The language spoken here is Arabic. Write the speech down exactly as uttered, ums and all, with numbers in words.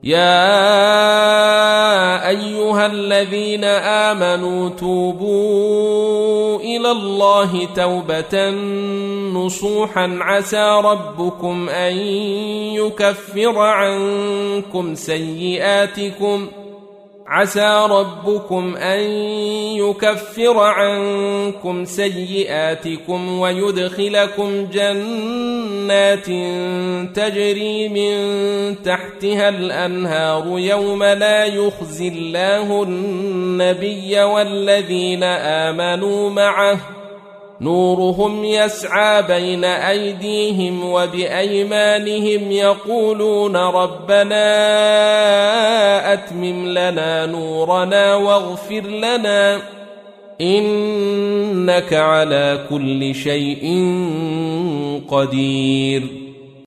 يا أيها الذين آمنوا توبوا إلى الله توبة نصوحا عسى ربكم أن يكفر عنكم سيئاتكم عسى ربكم أن يكفر عنكم سيئاتكم ويدخلكم جنات تجري من تحتها الأنهار يوم لا يخزي الله النبي والذين آمنوا معه نورهم يسعى بين أيديهم وبأيمانهم يقولون ربنا أتمم لنا نورنا واغفر لنا إنك على كل شيء قدير.